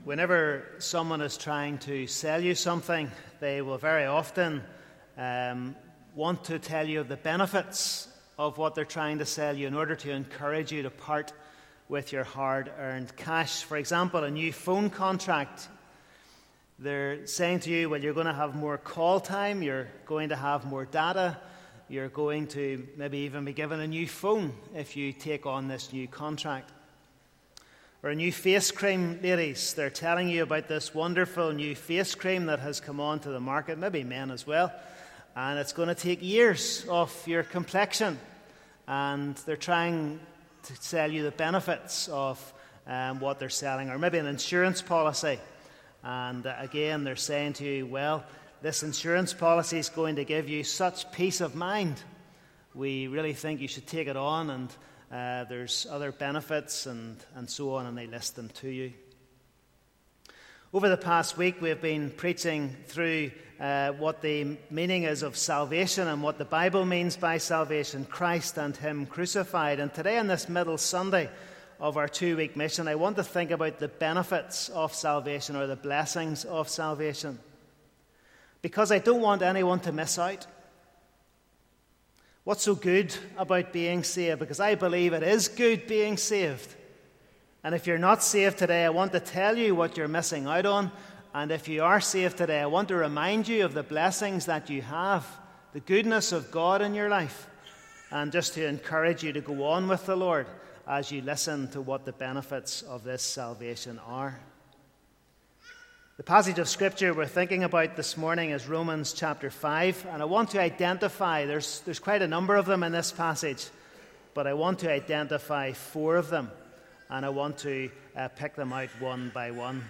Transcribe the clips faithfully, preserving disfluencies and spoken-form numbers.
Whenever someone is trying to sell you something, they will very often um, want to tell you of the benefits of what they're trying to sell you in order to encourage you to part with your hard-earned cash. For example, a new phone contract. They're saying to you, well, you're going to have more call time, you're going to have more data, you're going to maybe even be given a new phone if you take on this new contract. Or a new face cream, ladies. They're telling you about this wonderful new face cream that has come onto the market, maybe men as well, and it's going to take years off your complexion. And they're trying to sell you the benefits of um, what they're selling. Or maybe an insurance policy. And uh, again, they're saying to you, well, this insurance policy is going to give you such peace of mind. We really think you should take it on, and Uh, there's other benefits and, and so on, and they list them to you. Over the past week, we've been preaching through uh, what the meaning is of salvation and what the Bible means by salvation, Christ and Him crucified. And today, on this middle Sunday of our two-week mission, I want to think about the benefits of salvation, or the blessings of salvation, because I don't want anyone to miss out. What's so good about being saved? Because I believe it is good being saved. And if you're not saved today, I want to tell you what you're missing out on. And if you are saved today, I want to remind you of the blessings that you have, the goodness of God in your life, and just to encourage you to go on with the Lord as you listen to what the benefits of this salvation are. The passage of Scripture we're thinking about this morning is Romans chapter five, and I want to identify, there's, there's quite a number of them in this passage, but I want to identify four of them, and I want to uh, pick them out one by one.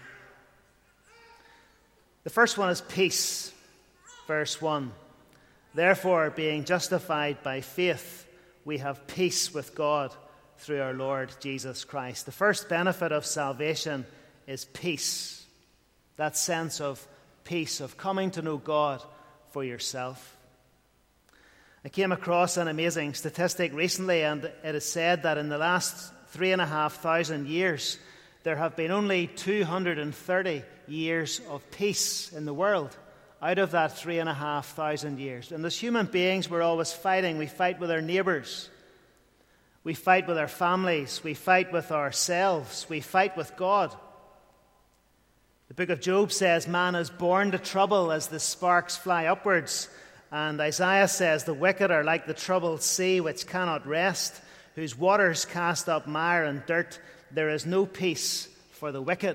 The first one is peace, verse one. Therefore, being justified by faith, we have peace with God through our Lord Jesus Christ. The first benefit of salvation is peace. That sense of peace, of coming to know God for yourself. I came across an amazing statistic recently, and it is said that in the last three and a half thousand years, there have been only two hundred thirty years of peace in the world out of that three and a half thousand years. And as human beings, we're always fighting. We fight with our neighbours. We fight with our families. We fight with ourselves. We fight with God. The book of Job says, man is born to trouble as the sparks fly upwards. And Isaiah says, the wicked are like the troubled sea which cannot rest, whose waters cast up mire and dirt. There is no peace for the wicked.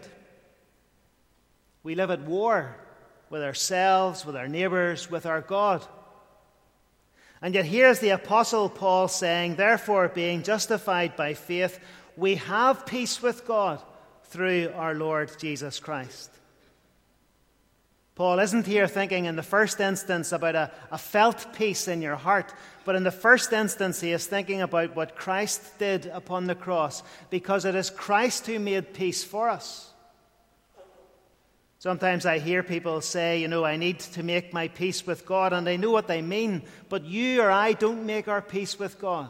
We live at war with ourselves, with our neighbours, with our God. And yet here's the Apostle Paul saying, therefore, being justified by faith, we have peace with God through our Lord Jesus Christ. Paul isn't here thinking in the first instance about a, a felt peace in your heart, but in the first instance he is thinking about what Christ did upon the cross, because it is Christ who made peace for us. Sometimes I hear people say, you know, I need to make my peace with God, and I know what they mean, but you or I don't make our peace with God.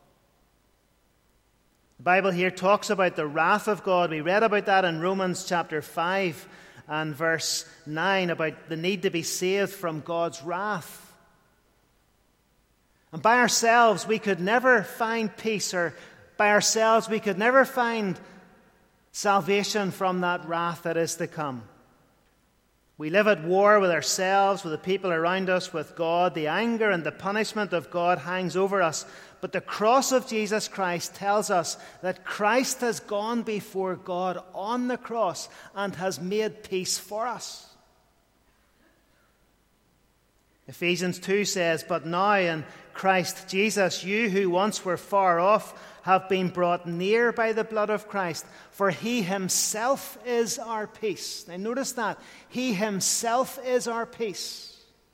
The Bible here talks about the wrath of God. We read about that in Romans chapter five and verse nine, about the need to be saved from God's wrath. And by ourselves, we could never find peace, or by ourselves, we could never find salvation from that wrath that is to come. We live at war with ourselves, with the people around us, with God. The anger and the punishment of God hangs over us. But the cross of Jesus Christ tells us that Christ has gone before God on the cross and has made peace for us. Ephesians two says, but now in Christ Jesus, you who once were far off have been brought near by the blood of Christ, for he himself is our peace. Now notice that. He himself is our peace.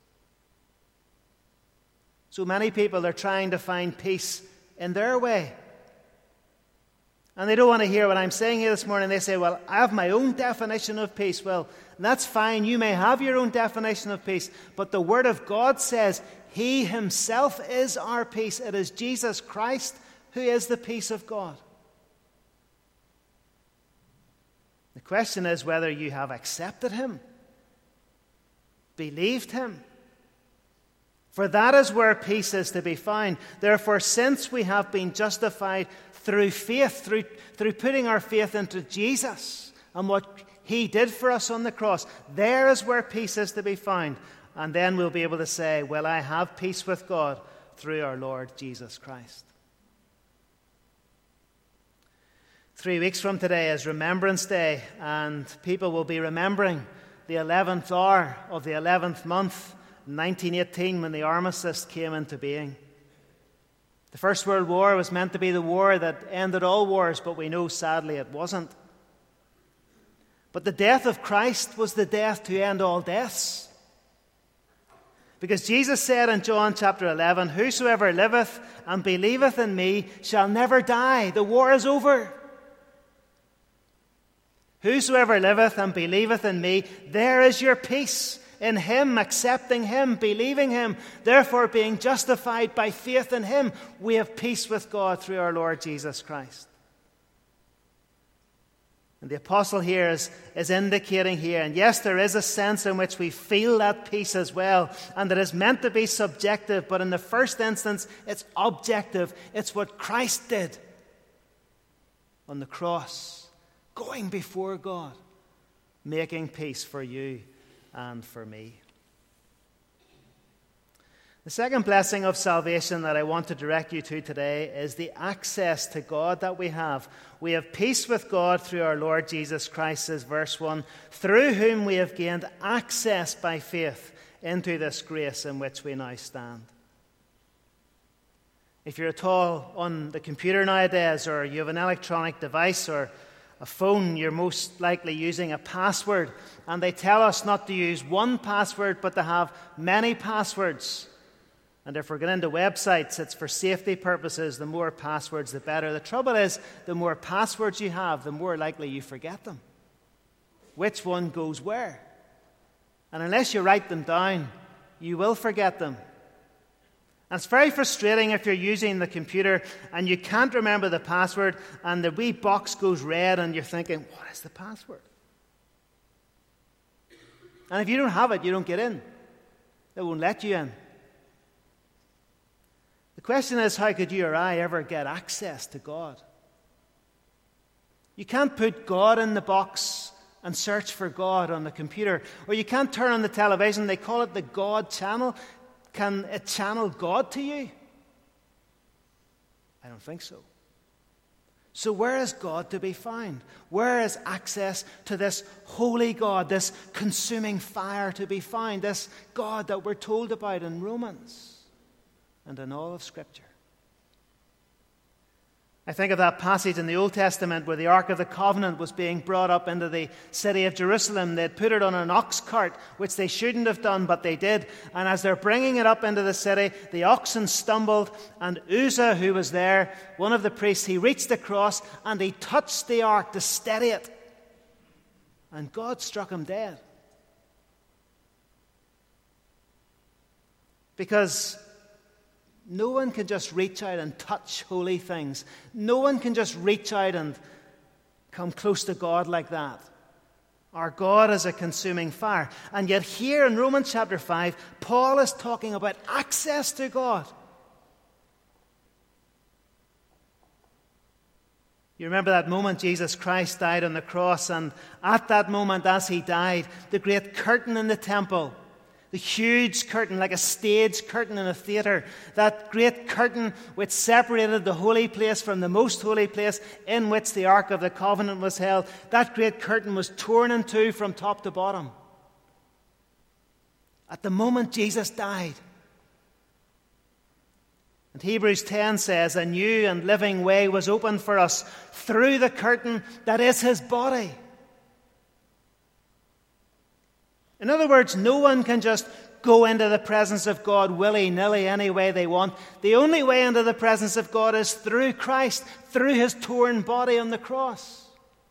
So many people are trying to find peace in their way. And they don't want to hear what I'm saying here this morning. They say, well, I have my own definition of peace. Well, that's fine. You may have your own definition of peace. But the Word of God says he himself is our peace. It is Jesus Christ who is the peace of God. The question is whether you have accepted him, believed him. For that is where peace is to be found. Therefore, since we have been justified through faith, through, through putting our faith into Jesus and what he did for us on the cross, there is where peace is to be found. And then we'll be able to say, well, I have peace with God through our Lord Jesus Christ. Three weeks from today is Remembrance Day, and people will be remembering the eleventh hour of the eleventh month, nineteen eighteen, when the armistice came into being. The First World War was meant to be the war that ended all wars, but we know sadly it wasn't. But the death of Christ was the death to end all deaths. Because Jesus said in John chapter eleven, "Whosoever liveth and believeth in me shall never die." The war is over. Whosoever liveth and believeth in me, there is your peace. In him, accepting him, believing him, therefore being justified by faith in him, we have peace with God through our Lord Jesus Christ. And the apostle here is, is indicating here, and yes, there is a sense in which we feel that peace as well, and it is meant to be subjective, but in the first instance, it's objective. It's what Christ did on the cross, going before God, making peace for you and for me. The second blessing of salvation that I want to direct you to today is the access to God that we have. We have peace with God through our Lord Jesus Christ, says verse one, through whom we have gained access by faith into this grace in which we now stand. If you're at all on the computer nowadays, or you have an electronic device or a phone, you're most likely using a password. And they tell us not to use one password, but to have many passwords. And if we're going into websites, it's for safety purposes. The more passwords, the better. The trouble is, the more passwords you have, the more likely you forget them. Which one goes where? And unless you write them down, you will forget them. And it's very frustrating if you're using the computer and you can't remember the password and the wee box goes red and you're thinking, what is the password? And if you don't have it, you don't get in. They won't let you in. The question is, how could you or I ever get access to God? You can't put God in the box and search for God on the computer. Or you can't turn on the television. They call it the God channel. Can it channel God to you? I don't think so. So where is God to be found? Where is access to this holy God, this consuming fire to be found, this God that we're told about in Romans and in all of Scripture? I think of that passage in the Old Testament where the Ark of the Covenant was being brought up into the city of Jerusalem. They'd put it on an ox cart, which they shouldn't have done, but they did. And as they're bringing it up into the city, the oxen stumbled, and Uzzah, who was there, one of the priests, he reached across and he touched the ark to steady it. And God struck him dead. Because no one can just reach out and touch holy things. No one can just reach out and come close to God like that. Our God is a consuming fire. And yet here in Romans chapter five, Paul is talking about access to God. You remember that moment Jesus Christ died on the cross, and at that moment as he died, the great curtain in the temple, the huge curtain, like a stage curtain in a theatre, that great curtain which separated the holy place from the most holy place in which the Ark of the Covenant was held, that great curtain was torn in two from top to bottom. At the moment Jesus died. And Hebrews ten says, a new and living way was opened for us through the curtain that is his body. In other words, no one can just go into the presence of God willy-nilly any way they want. The only way into the presence of God is through Christ, through his torn body on the cross.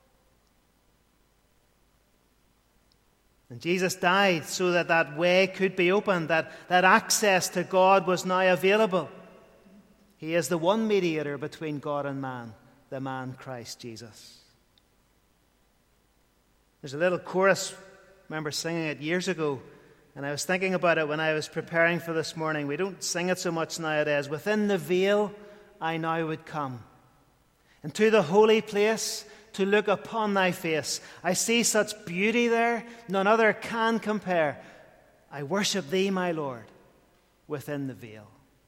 And Jesus died so that that way could be opened, that, that access to God was now available. He is the one mediator between God and man, the man Christ Jesus. There's a little chorus, I remember singing it years ago, and I was thinking about it when I was preparing for this morning. We don't sing it so much nowadays. Within the veil I now would come, into the holy place to look upon thy face. I see such beauty there, none other can compare. I worship thee, my Lord, within the veil.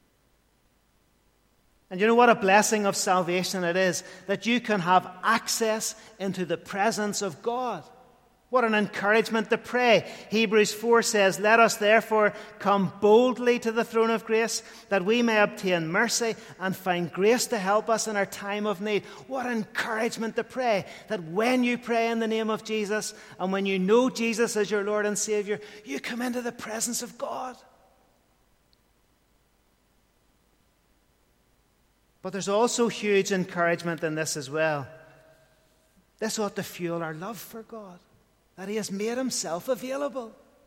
And you know what a blessing of salvation it is, that you can have access into the presence of God. What an encouragement to pray. Hebrews four says, let us therefore come boldly to the throne of grace, that we may obtain mercy and find grace to help us in our time of need. What encouragement to pray, that when you pray in the name of Jesus, and when you know Jesus as your Lord and Savior, you come into the presence of God. But there's also huge encouragement in this as well. This ought to fuel our love for God, that he has made himself available.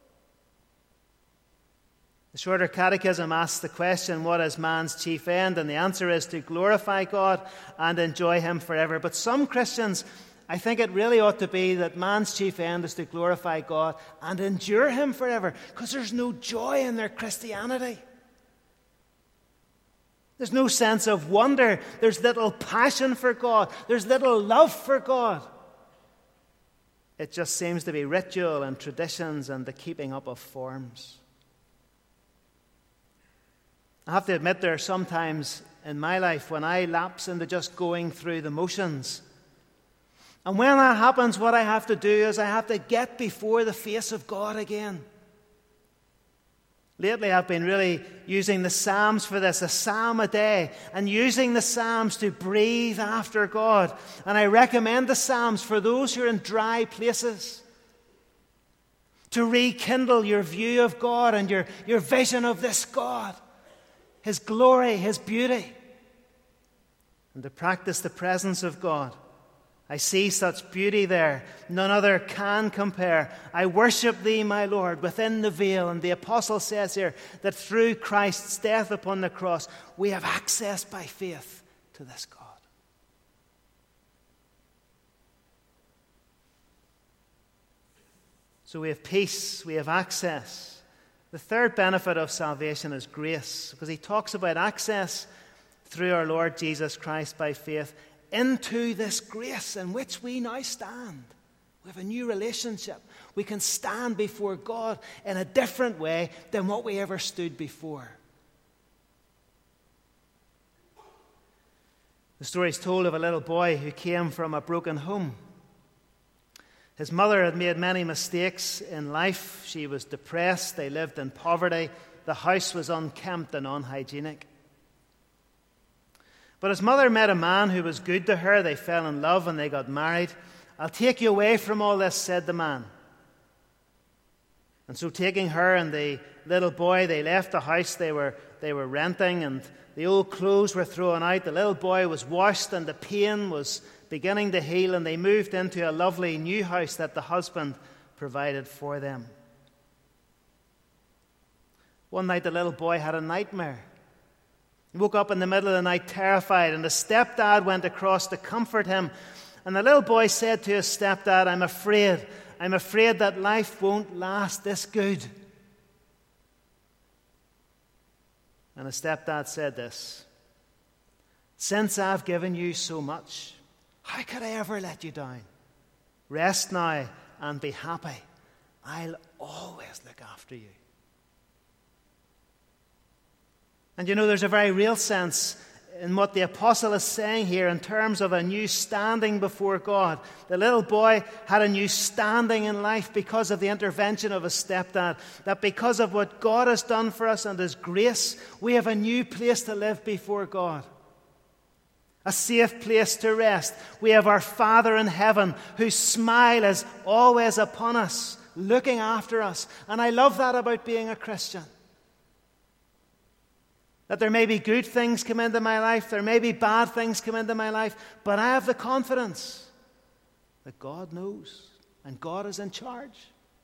The Shorter Catechism asks the question, what is man's chief end? And the answer is to glorify God and enjoy him forever. But some Christians, I think it really ought to be that man's chief end is to glorify God and endure him forever, because there's no joy in their Christianity. There's no sense of wonder. There's little passion for God. There's little love for God. It just seems to be ritual and traditions and the keeping up of forms. I have to admit, there are some times in my life when I lapse into just going through the motions. And when that happens, what I have to do is I have to get before the face of God again. Lately, I've been really using the Psalms for this, a psalm a day, and using the Psalms to breathe after God. And I recommend the Psalms for those who are in dry places, to rekindle your view of God and your, your vision of this God, his glory, his beauty, and to practice the presence of God. I see such beauty there, none other can compare. I worship thee, my Lord, within the veil. And the apostle says here that through Christ's death upon the cross, we have access by faith to this God. So we have peace, we have access. The third benefit of salvation is grace, because he talks about access through our Lord Jesus Christ by faith into this grace in which we now stand. We have a new relationship. We can stand before God in a different way than what we ever stood before. The story is told of a little boy who came from a broken home. His mother had made many mistakes in life. She was depressed. They lived in poverty. The house was unkempt and unhygienic. But his mother met a man who was good to her. They fell in love and they got married. I'll take you away from all this, said the man. And so taking her and the little boy, they left the house they were, they were renting, and the old clothes were thrown out. The little boy was washed and the pain was beginning to heal, and they moved into a lovely new house that the husband provided for them. One night the little boy had a nightmare. He woke up in the middle of the night terrified, and the stepdad went across to comfort him. And the little boy said to his stepdad, I'm afraid, I'm afraid that life won't last this good. And the stepdad said this, since I've given you so much, how could I ever let you down? Rest now and be happy. I'll always look after you. And you know, there's a very real sense in what the apostle is saying here in terms of a new standing before God. The little boy had a new standing in life because of the intervention of his stepdad. That because of what God has done for us and his grace, we have a new place to live before God. A safe place to rest. We have our Father in heaven whose smile is always upon us, looking after us. And I love that about being a Christian. That there may be good things come into my life, there may be bad things come into my life, but I have the confidence that God knows and God is in charge.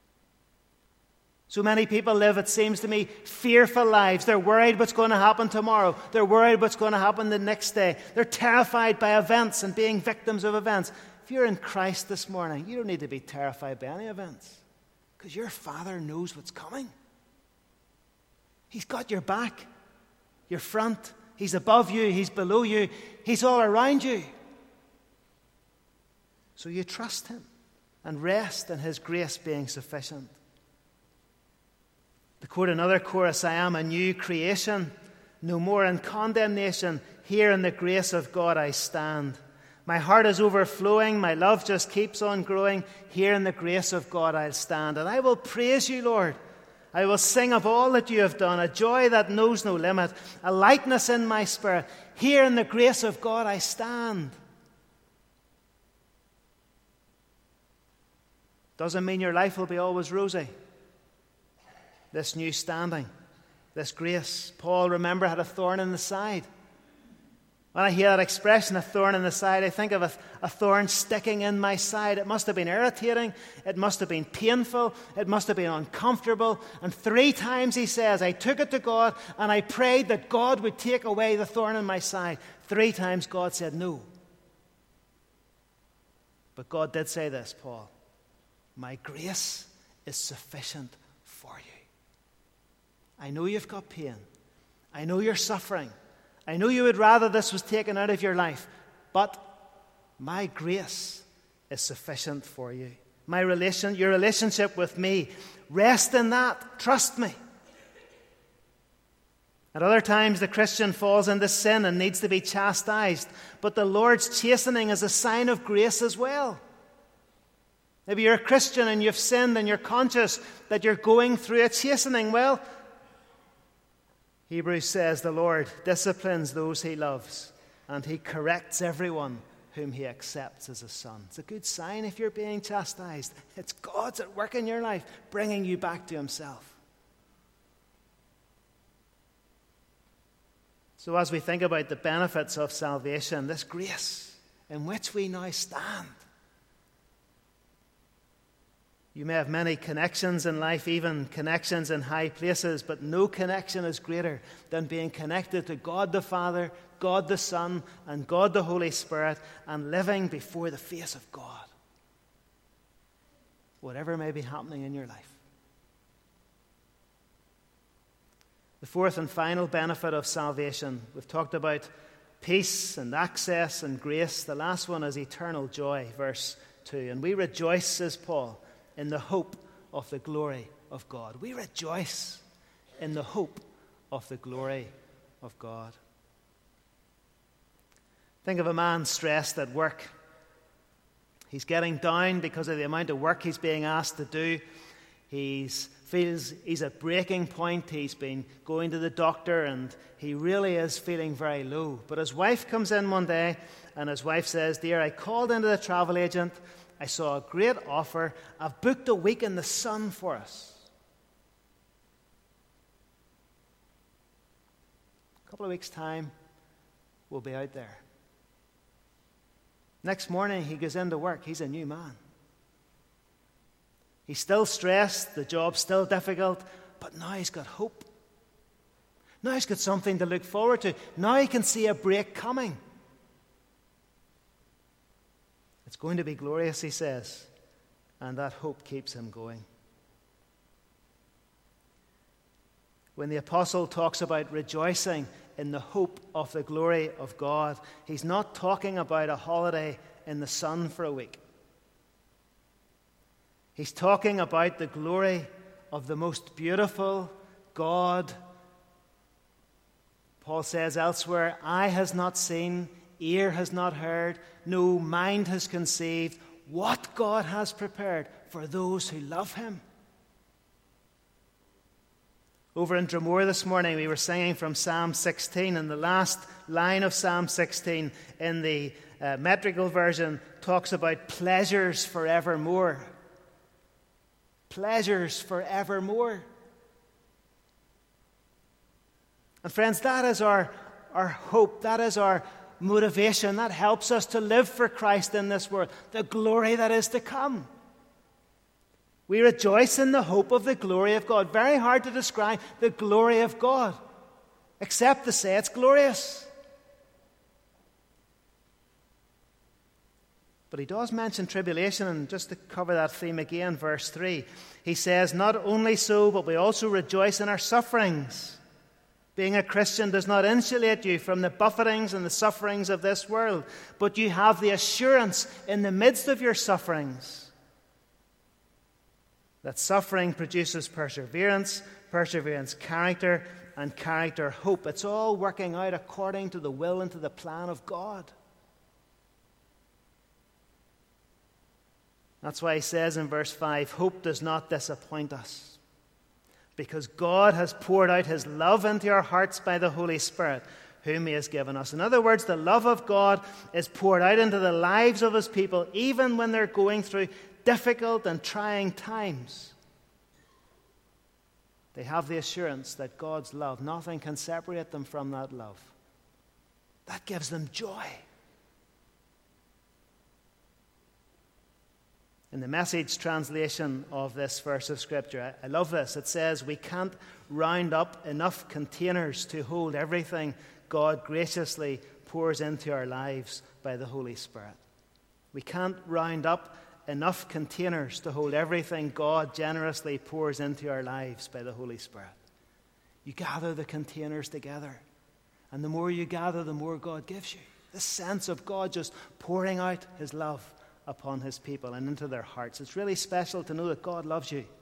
So many people live, it seems to me, fearful lives. They're worried what's going to happen tomorrow. They're worried what's going to happen the next day. They're terrified by events and being victims of events. If if you're in Christ this morning, you don't need to be terrified by any events, because your Father knows what's coming. He's got your back, your front. He's above you. He's below you. He's all around you. So you trust him and rest in his grace being sufficient. To quote another chorus, I am a new creation, no more in condemnation. Here in the grace of God I stand. My heart is overflowing. My love just keeps on growing. Here in the grace of God I'll stand. And I will praise you, Lord. I will sing of all that you have done, a joy that knows no limit, a lightness in my spirit. Here in the grace of God I stand. Doesn't mean your life will be always rosy. This new standing, this grace. Paul, remember, had a thorn in the side. When I hear that expression, a thorn in the side, I think of a, a thorn sticking in my side. It must have been irritating. It must have been painful. It must have been uncomfortable. And three times he says, I took it to God and I prayed that God would take away the thorn in my side. Three times God said no. But God did say this, Paul, my grace is sufficient for you. I know you've got pain. I know you're suffering. I know you would rather this was taken out of your life, but my grace is sufficient for you. My relation, your relationship with me, rest in that. Trust me. At other times, the Christian falls into sin and needs to be chastised, but the Lord's chastening is a sign of grace as well. Maybe you're a Christian and you've sinned and you're conscious that you're going through a chastening. Well, Hebrews says the Lord disciplines those he loves, and he corrects everyone whom he accepts as a son. It's a good sign if you're being chastised. It's God's at work in your life, bringing you back to himself. So as we think about the benefits of salvation, this grace in which we now stand, you may have many connections in life, even connections in high places, but no connection is greater than being connected to God the Father, God the Son, and God the Holy Spirit, and living before the face of God, whatever may be happening in your life. The fourth and final benefit of salvation, we've talked about peace and access and grace. The last one is eternal joy, verse two. And we rejoice, says Paul, in the hope of the glory of God. We rejoice in the hope of the glory of God. Think of a man stressed at work. He's getting down because of the amount of work he's being asked to do. He feels he's at breaking point. He's been going to the doctor and he really is feeling very low. But his wife comes in one day and his wife says, "Dear, I called into the travel agent. I saw a great offer. I've booked a week in the sun for us." A couple of weeks' time, we'll be out there. Next morning, he goes into work. He's a new man. He's still stressed. The job's still difficult. But now he's got hope. Now he's got something to look forward to. Now he can see a break coming. It's going to be glorious, he says, and that hope keeps him going. When the apostle talks about rejoicing in the hope of the glory of God, he's not talking about a holiday in the sun for a week. He's talking about the glory of the most beautiful God. Paul says elsewhere, eye has not seen, ear has not heard, no mind has conceived what God has prepared for those who love him. Over in Dromore this morning, we were singing from Psalm sixteen, and the last line of Psalm sixteen in the uh, metrical version talks about pleasures forevermore. Pleasures forevermore. And friends, that is our, our hope. That is our motivation. That helps us to live for Christ in this world. The glory that is to come. We rejoice in the hope of the glory of God. Very hard to describe the glory of God, except to say it's glorious. But he does mention tribulation, and just to cover that theme again, verse three, he says, not only so, but we also rejoice in our sufferings. Being a Christian does not insulate you from the buffetings and the sufferings of this world, but you have the assurance in the midst of your sufferings that suffering produces perseverance, perseverance character, and character hope. It's all working out according to the will and to the plan of God. That's why he says in verse five, hope does not disappoint us, because God has poured out his love into our hearts by the Holy Spirit, whom he has given us. In other words, the love of God is poured out into the lives of his people, even when they're going through difficult and trying times. They have the assurance that God's love, nothing can separate them from that love. That gives them joy. In the Message translation of this verse of Scripture, I love this. It says, we can't round up enough containers to hold everything God graciously pours into our lives by the Holy Spirit. We can't round up enough containers to hold everything God generously pours into our lives by the Holy Spirit. You gather the containers together, and the more you gather, the more God gives you. This sense of God just pouring out his love upon his people and into their hearts. It's really special to know that God loves you.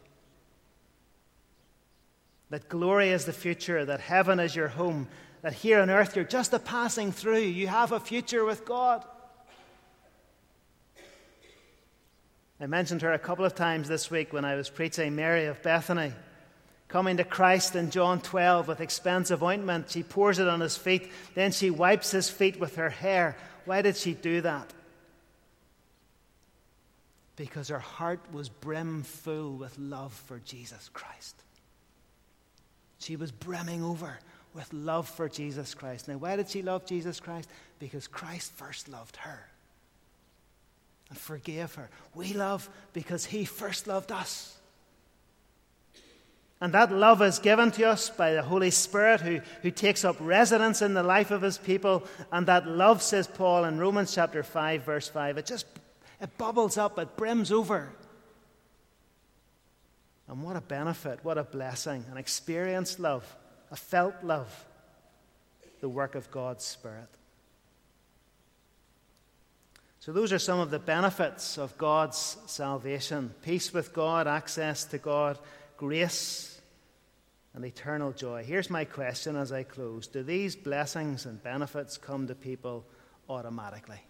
That glory is the future, that heaven is your home, that here on earth you're just a passing through. You have a future with God. I mentioned her a couple of times this week when I was preaching. Mary of Bethany, coming to Christ in John twelve with expensive ointment. She pours it on his feet, then she wipes his feet with her hair. Why did she do that? Because her heart was brimful with love for Jesus Christ. She was brimming over with love for Jesus Christ. Now, why did she love Jesus Christ? Because Christ first loved her and forgave her. We love because he first loved us. And that love is given to us by the Holy Spirit who, who takes up residence in the life of his people. And that love, says Paul in Romans chapter five, verse five, it just It bubbles up, it brims over. And what a benefit, what a blessing, an experienced love, a felt love, the work of God's Spirit. So those are some of the benefits of God's salvation: peace with God, access to God, grace, and eternal joy. Here's my question as I close. Do these blessings and benefits come to people automatically?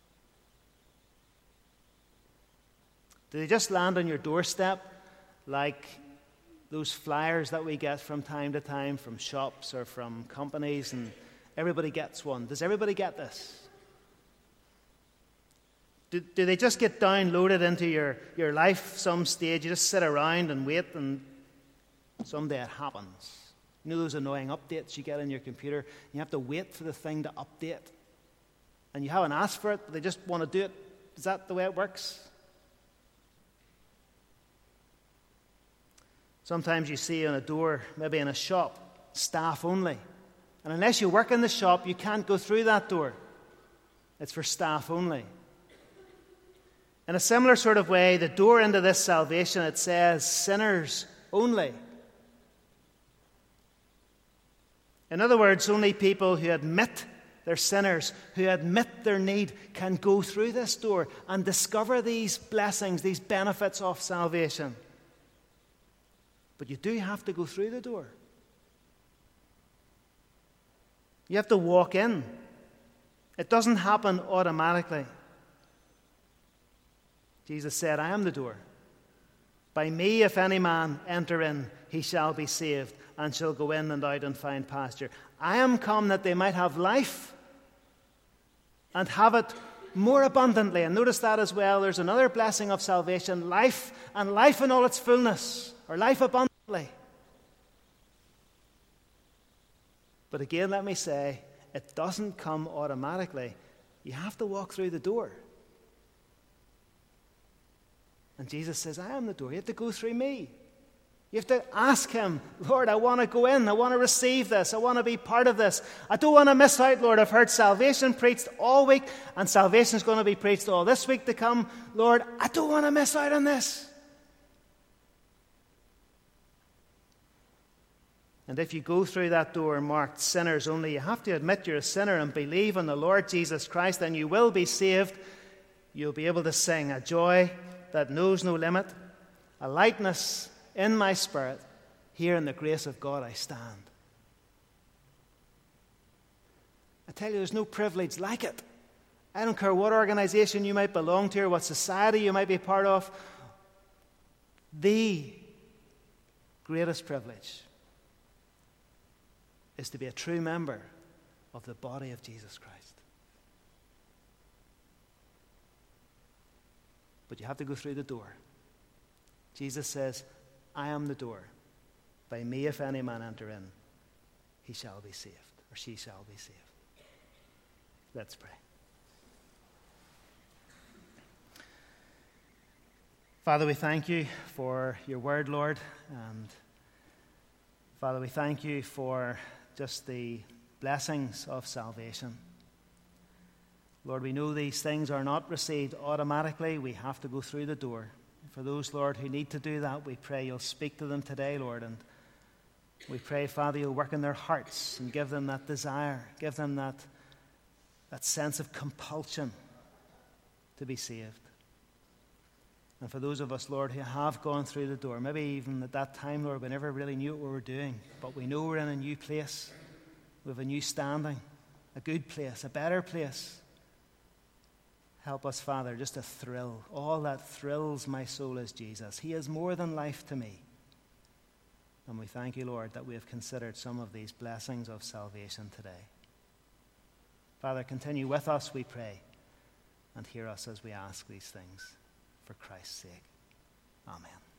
Do they just land on your doorstep like those flyers that we get from time to time from shops or from companies, and everybody gets one? Does everybody get this? Do, do they just get downloaded into your, your life some stage? You just sit around and wait, and someday it happens. You know those annoying updates you get on your computer? You have to wait for the thing to update. And you haven't asked for it, but they just want to do it. Is that the way it works? Sometimes you see on a door, maybe in a shop, staff only. And unless you work in the shop, you can't go through that door. It's for staff only. In a similar sort of way, the door into this salvation, it says sinners only. In other words, only people who admit they're sinners, who admit their need, can go through this door and discover these blessings, these benefits of salvation. But you do have to go through the door. You have to walk in. It doesn't happen automatically. Jesus said, I am the door. By me, if any man enter in, he shall be saved, and shall go in and out and find pasture. I am come that they might have life, and have it more abundantly. And notice that as well. There's another blessing of salvation, life, and life in all its fullness, or life abundantly. But again, let me say, it doesn't come automatically. You have to walk through the door. And Jesus says, I am the door. You have to go through me. You have to ask him, Lord, I want to go in. I want to receive this. I want to be part of this. I don't want to miss out, Lord. I've heard salvation preached all week, and salvation is going to be preached all this week to come. Lord, I don't want to miss out on this. And if you go through that door marked sinners only, you have to admit you're a sinner and believe in the Lord Jesus Christ, and you will be saved. You'll be able to sing a joy that knows no limit, a lightness in my spirit. Here in the grace of God I stand. I tell you, there's no privilege like it. I don't care what organization you might belong to or what society you might be part of. The greatest privilege is to be a true member of the body of Jesus Christ. But you have to go through the door. Jesus says, I am the door. By me, if any man enter in, he shall be saved, or she shall be saved. Let's pray. Father, we thank you for your word, Lord. And Father, we thank you for just the blessings of salvation. Lord, we know these things are not received automatically. We have to go through the door. For those, Lord, who need to do that, we pray you'll speak to them today, Lord. And we pray, Father, you'll work in their hearts and give them that desire, give them that, that sense of compulsion to be saved. And for those of us, Lord, who have gone through the door, maybe even at that time, Lord, we never really knew what we were doing, but we know we're in a new place. We have a new standing, a good place, a better place. Help us, Father, just a thrill. All that thrills my soul is Jesus. He is more than life to me. And we thank you, Lord, that we have considered some of these blessings of salvation today. Father, continue with us, we pray, and hear us as we ask these things for Christ's sake. Amen.